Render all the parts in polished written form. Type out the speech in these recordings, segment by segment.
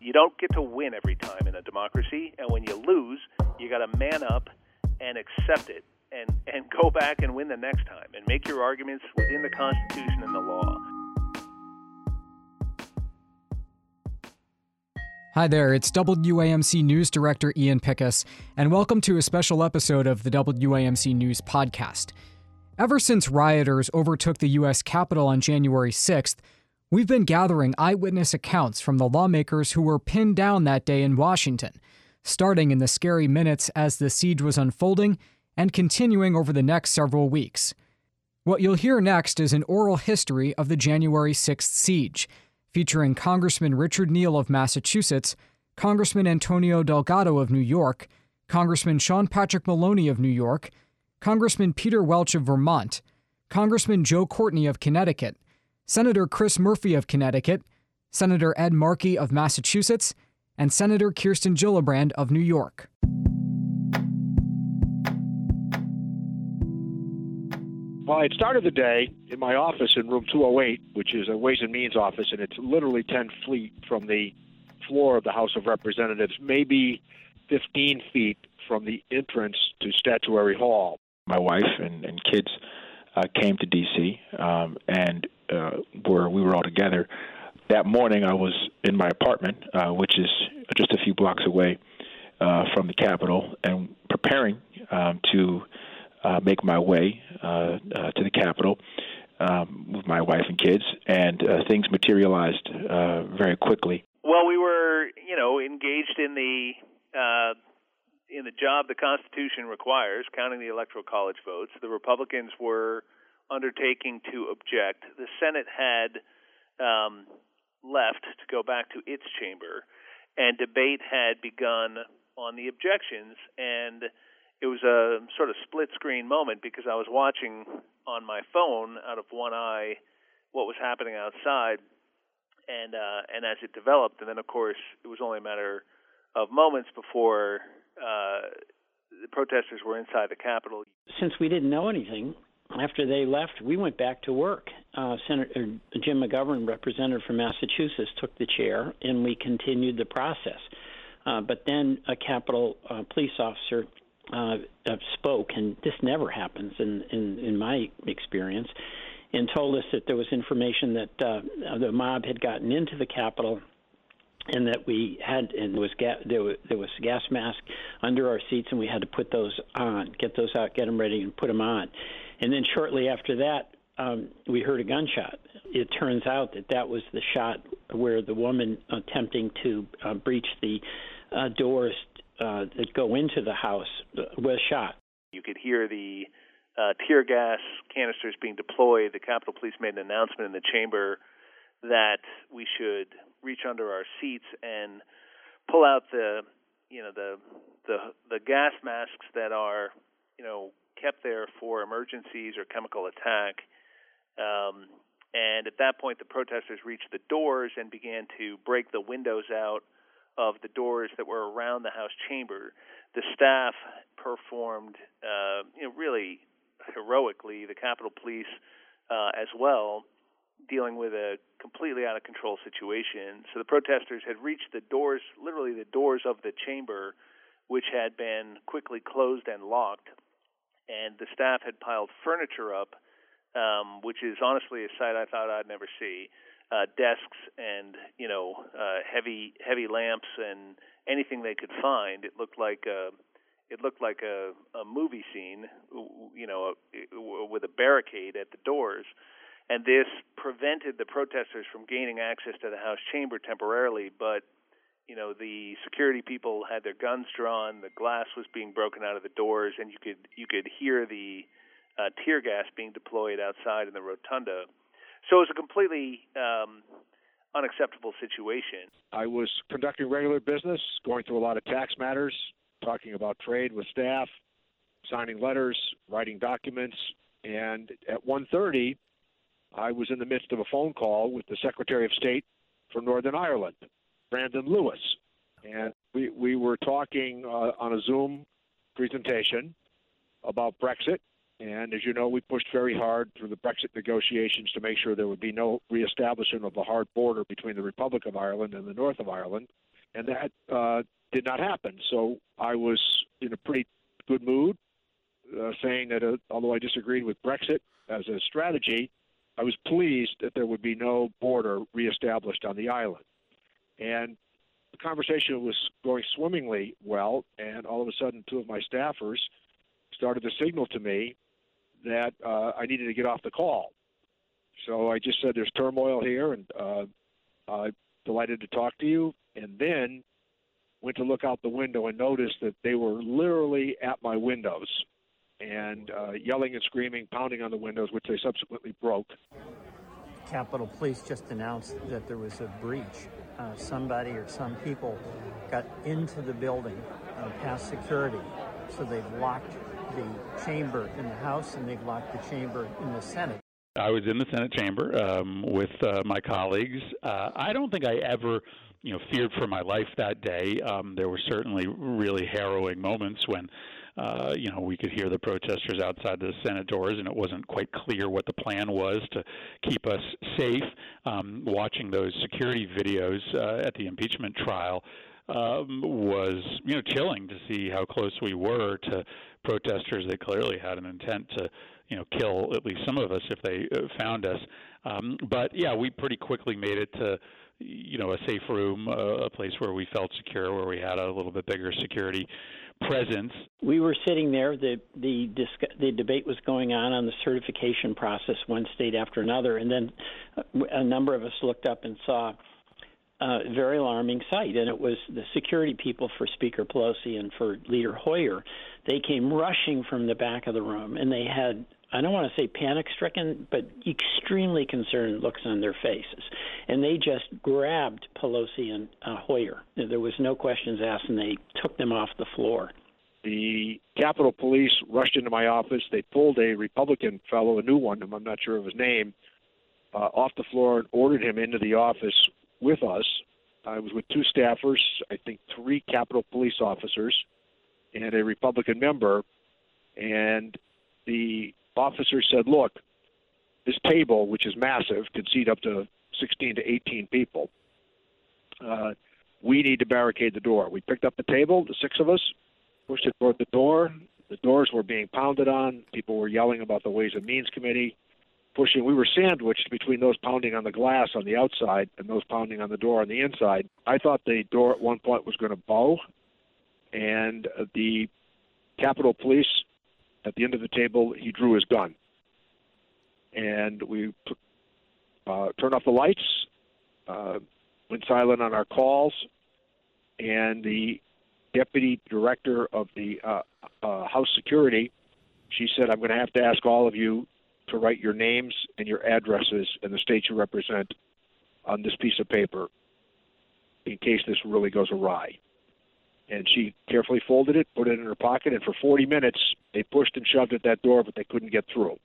You don't get to win every time in a democracy, and when you lose, you got to man up and accept it and go back and win the next time and make your arguments within the Constitution and the law. Hi there, it's WAMC News Director Ian Pickus, and welcome to a special episode of the WAMC News Podcast. Ever since rioters overtook the U.S. Capitol on January 6th, we've been gathering eyewitness accounts from the lawmakers who were pinned down that day in Washington, starting in the scary minutes as the siege was unfolding and continuing over the next several weeks. What you'll hear next is an oral history of the January 6th siege, featuring Congressman Richard Neal of Massachusetts, Congressman Antonio Delgado of New York, Congressman Sean Patrick Maloney of New York, Congressman Peter Welch of Vermont, Congressman Joe Courtney of Connecticut, Senator Chris Murphy of Connecticut, Senator Ed Markey of Massachusetts, and Senator Kirsten Gillibrand of New York. Well, I started the day in my office in room 208, which is a Ways and Means office, and it's literally 10 feet from the floor of the House of Representatives, maybe 15 feet from the entrance to Statuary Hall. My wife and kids came to D.C., and we were all together. That morning, I was in my apartment, which is just a few blocks away from the Capitol, and preparing to make my way to the Capitol with my wife and kids, and things materialized very quickly. Well, we were, engaged in the job the Constitution requires, counting the Electoral College votes. The Republicans were undertaking to object. The Senate had left to go back to its chamber, and debate had begun on the objections, and it was a sort of split-screen moment because I was watching on my phone out of one eye what was happening outside, and as it developed, and then, of course, it was only a matter of moments before the protesters were inside the Capitol. Since we didn't know anything, after they left, we went back to work. Senator Jim McGovern, representative from Massachusetts, took the chair, and we continued the process. But then a Capitol police officer spoke, and this never happens in my experience, and told us that there was information that the mob had gotten into the Capitol, and that there was gas mask under our seats, and we had to put those on, get those out, get them ready, and put them on. And then shortly after that, we heard a gunshot. It turns out that was the shot where the woman attempting to breach the doors that go into the house was shot. You could hear the tear gas canisters being deployed. The Capitol Police made an announcement in the chamber that we should reach under our seats and pull out the gas masks that are kept there for emergencies or chemical attack. And at that point, the protesters reached the doors and began to break the windows out of the doors that were around the House chamber. The staff performed, really heroically, the Capitol Police as well, dealing with a completely out-of-control situation. So the protesters had reached the doors, literally the doors of the chamber, which had been quickly closed and locked, and the staff had piled furniture up, which is honestly a sight I thought I'd never see. Desks and heavy lamps and anything they could find. It looked like a movie scene, with a barricade at the doors, and this prevented the protesters from gaining access to the House chamber temporarily. But the security people had their guns drawn. The glass was being broken out of the doors, and you could hear the tear gas being deployed outside in the rotunda. So it was a completely unacceptable situation. I was conducting regular business, going through a lot of tax matters, talking about trade with staff, signing letters, writing documents, and at 1:30, I was in the midst of a phone call with the Secretary of State for Northern Ireland, Brandon Lewis, and we were talking on a Zoom presentation about Brexit. And as you know, we pushed very hard through the Brexit negotiations to make sure there would be no reestablishment of the hard border between the Republic of Ireland and the North of Ireland. And that did not happen. So I was in a pretty good mood, saying that although I disagreed with Brexit as a strategy, I was pleased that there would be no border reestablished on the island. And the conversation was going swimmingly well, and all of a sudden 2 of my staffers started to signal to me that I needed to get off the call. So I just said, there's turmoil here, and I'm delighted to talk to you, and then went to look out the window and noticed that they were literally at my windows and yelling and screaming, pounding on the windows, which they subsequently broke. Capitol Police just announced that there was a breach. Somebody or some people got into the building past security, so they've locked the chamber in the House and they've locked the chamber in the Senate. I was in the Senate chamber with my colleagues. I don't think I ever, feared for my life that day. There were certainly really harrowing moments when, we could hear the protesters outside the Senate doors, and it wasn't quite clear what the plan was to keep us safe. Watching those security videos at the impeachment trial was, chilling to see how close we were to protesters that clearly had an intent to, kill at least some of us if they found us. But yeah, we pretty quickly made it to, a safe room, a place where we felt secure, where we had a little bit bigger security presence. We were sitting there. The debate was going on the certification process, one state after another, and then a number of us looked up and saw a very alarming sight, and it was the security people for Speaker Pelosi and for Leader Hoyer. They came rushing from the back of the room, and they had, I don't want to say panic-stricken, but extremely concerned looks on their faces. And they just grabbed Pelosi and Hoyer. There was no questions asked, and they took them off the floor. The Capitol Police rushed into my office. They pulled a Republican fellow, a new one, I'm not sure of his name, off the floor and ordered him into the office with us. I was with 2 staffers, I think 3 Capitol Police officers, and a Republican member. And the officer said, look, this table, which is massive, could seat up to 16 to 18 people. We need to barricade the door. We picked up the table, the 6 of us, pushed it toward the door. The doors were being pounded on. People were yelling about the Ways and Means Committee, pushing. We were sandwiched between those pounding on the glass on the outside and those pounding on the door on the inside. I thought the door at one point was going to bow, and the Capitol Police, at the end of the table, he drew his gun. And we turned off the lights, went silent on our calls, and the deputy director of the House Security, she said, I'm going to have to ask all of you to write your names and your addresses and the state you represent on this piece of paper in case this really goes awry. And she carefully folded it, put it in her pocket, and for 40 minutes they pushed and shoved at that door, but they couldn't get through.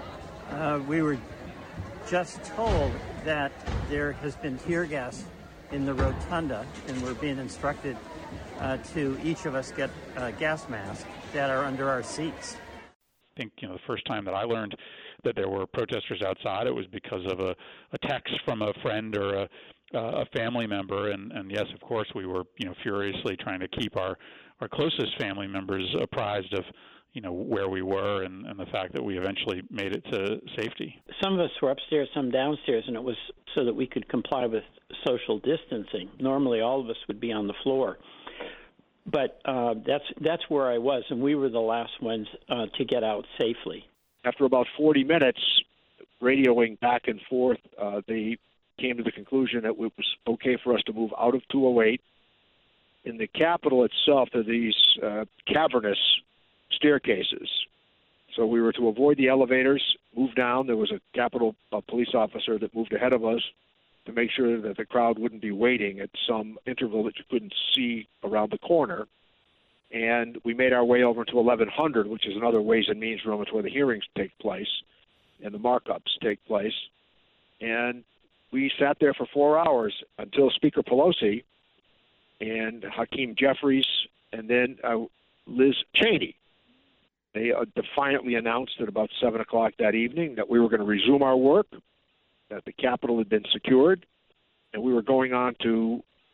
We were just told that there has been tear gas in the rotunda, and we're being instructed to each of us get gas masks that are under our seats. I think, the first time that I learned that there were protesters outside, it was because of a text from a friend or a family member, and yes, of course, we were, furiously trying to keep our closest family members apprised of, where we were and the fact that we eventually made it to safety. Some of us were upstairs, some downstairs, and it was so that we could comply with social distancing. Normally, all of us would be on the floor. But that's where I was, and we were the last ones to get out safely. After about 40 minutes, radioing back and forth, they came to the conclusion that it was okay for us to move out of 208. In the Capitol itself, there are these cavernous staircases. So we were to avoid the elevators, move down. There was a Capitol police officer that moved ahead of us to make sure that the crowd wouldn't be waiting at some interval that you couldn't see around the corner. And we made our way over to 1100, which is another Ways and Means room. It's where the hearings take place and the markups take place. And we sat there for 4 hours until Speaker Pelosi and Hakeem Jeffries and then Liz Cheney. They defiantly announced at about 7 o'clock that evening that we were going to resume our work, that the Capitol had been secured, and we were going on to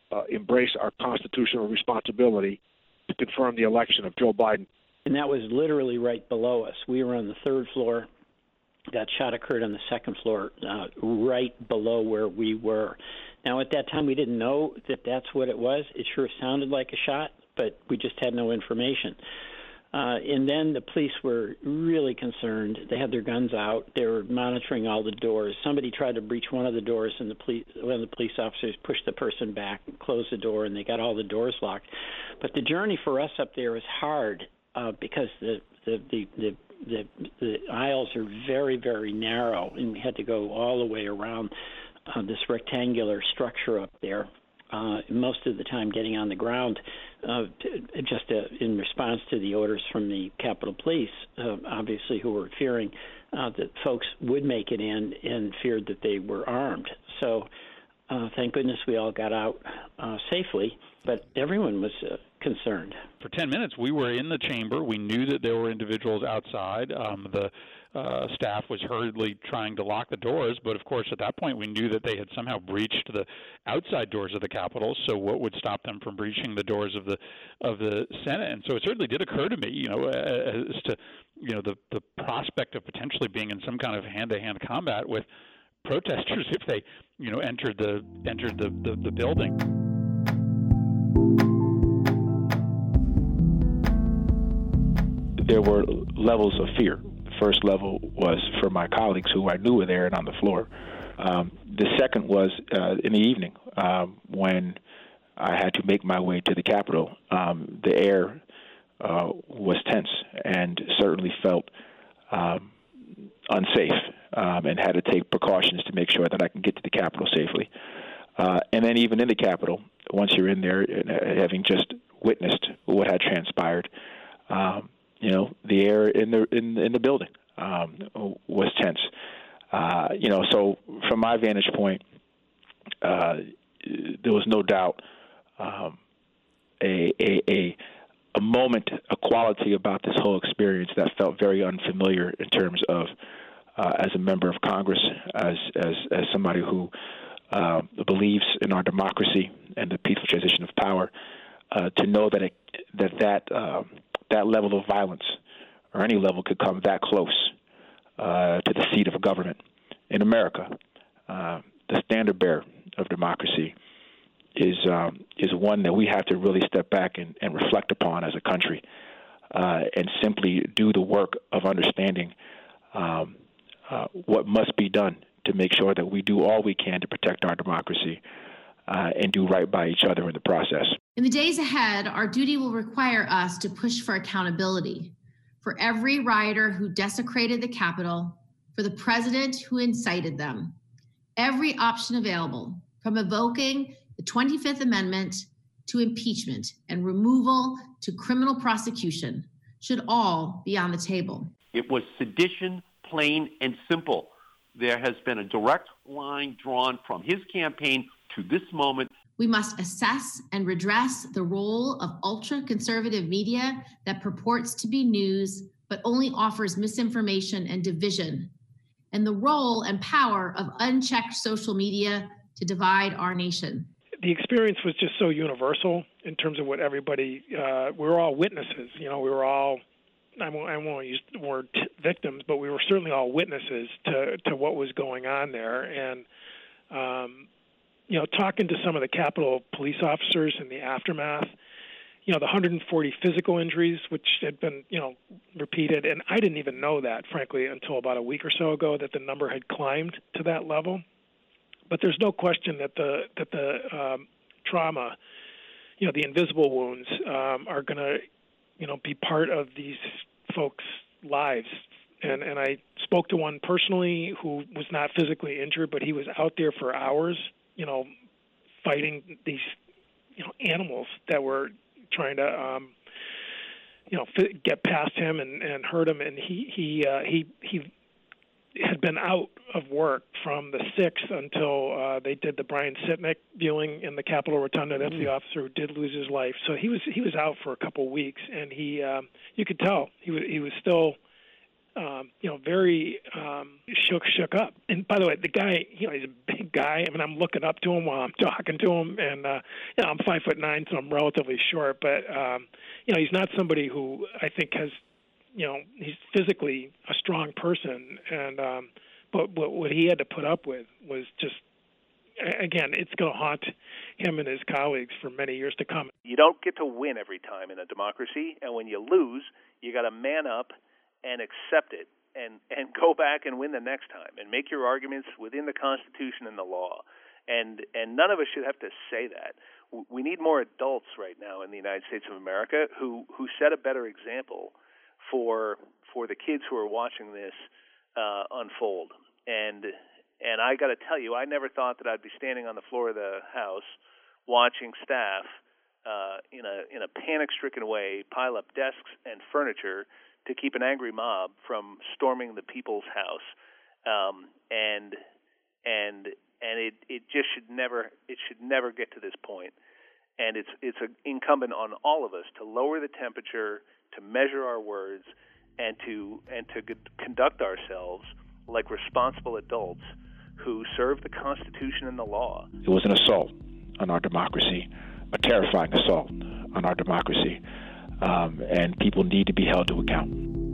embrace our constitutional responsibility to confirm the election of Joe Biden. And that was literally right below us. We were on the third floor. That shot occurred on the second floor, right below where we were. Now, at that time, we didn't know that that's what it was. It sure sounded like a shot, but we just had no information. And then the police were really concerned. They had their guns out. They were monitoring all the doors. Somebody tried to breach one of the doors, and one of the police officers pushed the person back and closed the door, and they got all the doors locked. But the journey for us up there was hard because the aisles are very, very narrow, and we had to go all the way around this rectangular structure up there. Most of the time getting on the ground in response to the orders from the Capitol Police, obviously, who were fearing that folks would make it in and feared that they were armed. So thank goodness we all got out safely, but everyone was concerned. For 10 minutes, we were in the chamber. We knew that there were individuals outside. The staff was hurriedly trying to lock the doors, but of course at that point we knew that they had somehow breached the outside doors of the Capitol. So what would stop them from breaching the doors of the Senate? And so it certainly did occur to me, as to the prospect of potentially being in some kind of hand-to-hand combat with protesters if they entered the building. There were levels of fear. First level was for my colleagues who I knew were there and on the floor. The second was in the evening when I had to make my way to the Capitol. The air was tense and certainly felt unsafe and had to take precautions to make sure that I can get to the Capitol safely. And then even in the Capitol, once you're in there, having just witnessed what had transpired, the air in the building was tense. So from my vantage point, there was no doubt a moment, a quality about this whole experience that felt very unfamiliar in terms of as a member of Congress, as somebody who believes in our democracy and the peaceful transition of power, to know that level of violence or any level could come that close to the seat of a government in America. The standard bearer of democracy is one that we have to really step back and reflect upon as a country and simply do the work of understanding what must be done to make sure that we do all we can to protect our democracy and do right by each other in the process. In the days ahead, our duty will require us to push for accountability for every rioter who desecrated the Capitol, for the president who incited them. Every option available, from evoking the 25th Amendment to impeachment and removal to criminal prosecution, should all be on the table. It was sedition, plain and simple. There has been a direct line drawn from his campaign to this moment. We must assess and redress the role of ultra-conservative media that purports to be news, but only offers misinformation and division, and the role and power of unchecked social media to divide our nation. The experience was just so universal in terms of what everybody, we were all witnesses. We were all, I won't use the word victims, but we were certainly all witnesses to what was going on there. And, talking to some of the Capitol police officers in the aftermath, the 140 physical injuries, which had been, repeated. And I didn't even know that, frankly, until about a week or so ago, that the number had climbed to that level. But there's no question that the trauma, the invisible wounds, are going to, be part of these folks' lives. And I spoke to one personally who was not physically injured, but he was out there for hours, fighting these, animals that were trying to, get past him and hurt him. And he had been out of work from the 6th until they did the Brian Sitnick viewing in the Capitol Rotunda. That's the officer who did lose his life. So he was out for a couple of weeks, and he you could tell he was still very shook up. And by the way, the guy, he's a big guy. I mean, I'm looking up to him while I'm talking to him, and I'm 5'9", so I'm relatively short. But he's not somebody who I think has, he's physically a strong person, and but what he had to put up with was just, again, it's going to haunt him and his colleagues for many years to come. You don't get to win every time in a democracy, and when you lose, you got to man up and accept it and go back and win the next time and make your arguments within the Constitution and the law. And none of us should have to say that. We need more adults right now in the United States of America who set a better example for the kids who are watching this unfold. And I got to tell you, I never thought that I'd be standing on the floor of the House watching staff in a panic-stricken way pile up desks and furniture to keep an angry mob from storming the People's House, and it just should never get to this point. And it's incumbent on all of us to lower the temperature, to measure our words, and to conduct ourselves like responsible adults who serve the Constitution and the law. It was an assault on our democracy, a terrifying assault on our democracy. And people need to be held to account.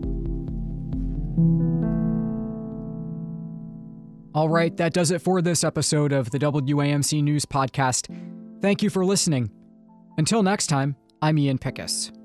All right, that does it for this episode of the WAMC News Podcast. Thank you for listening. Until next time, I'm Ian Pickus.